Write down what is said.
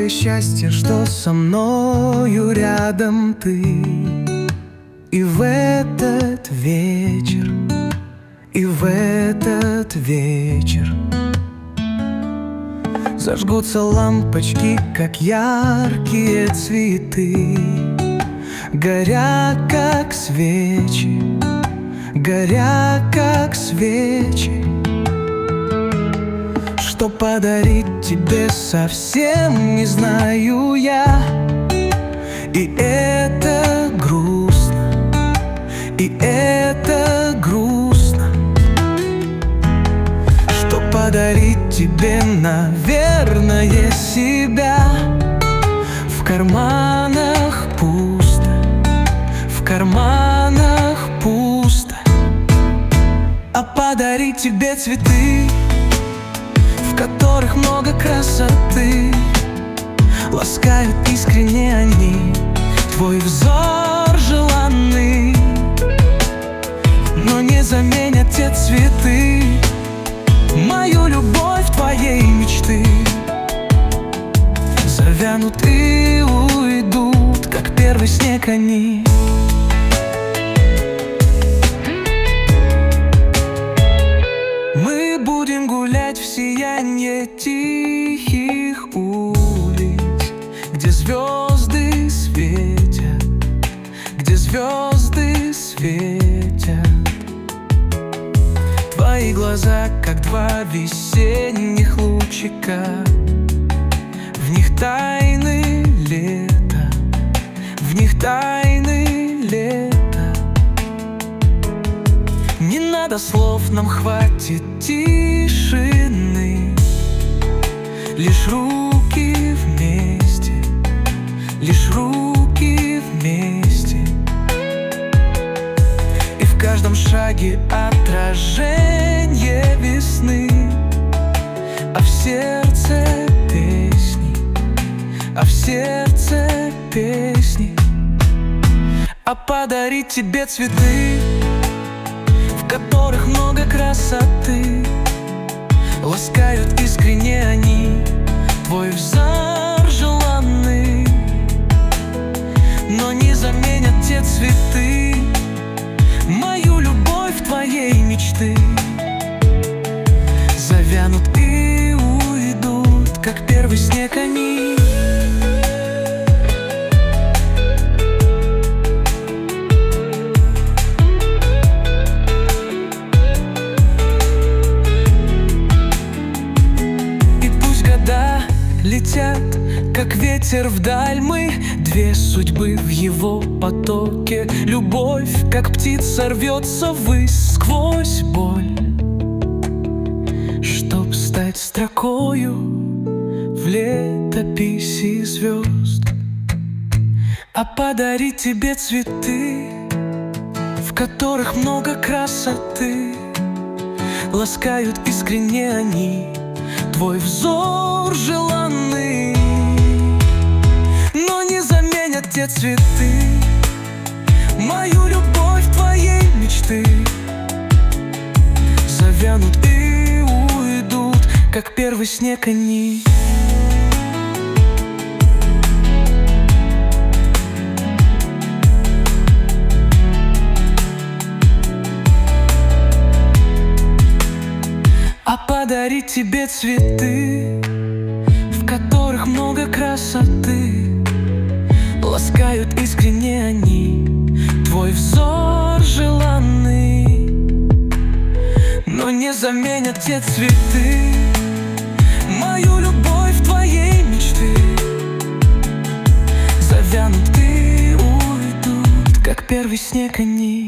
счастье, что со мною рядом ты. И в этот вечер, и в этот вечер зажгутся лампочки, как яркие цветы, горя, как свечи, горя, как свечи. Что подарить тебе, совсем не знаю я. И это грустно, и это грустно. Что подарить тебе, наверное, себя. В карманах пусто, в карманах пусто. А подарить тебе цветы, в которых много красоты. Ласкают искренне они твой взор желанный. Но не заменят те цветы мою любовь, твоей мечты. Завянут и уйдут, как первый снег они. Мы будем гулять в сиянье тихих улиц, где звезды светят, где звезды светят. Твои глаза, как два весенних лучика, в них тайны лета, в них тайны лета. Не надо слов, нам хватит тишины. Лишь руки вместе, лишь руки вместе. И в каждом шаге отражение весны. А в сердце песни, а в сердце песни. А подарить тебе цветы, в которых много красоты. Ласкают искренне они твой взор желанный. Но не заменят те цветы мою любовь, твоей мечты. Завянут и уйдут, как первый снег они. Летят, как ветер вдаль мы, две судьбы в его потоке. Любовь, как птица, рвется ввысь сквозь боль, чтоб стать строкою в летописи звезд. А подарить тебе цветы, в которых много красоты. Ласкают искренне они твой взор желанный. Но не заменят те цветы мою любовь, твоей мечты. Завянут и уйдут, как первый снег они. А подарить тебе цветы, в которых много красоты. Ласкают искренне они твой взор желанный. Но не заменят те цветы мою любовь, твоей мечты. Завянут и уйдут, как первый снег они.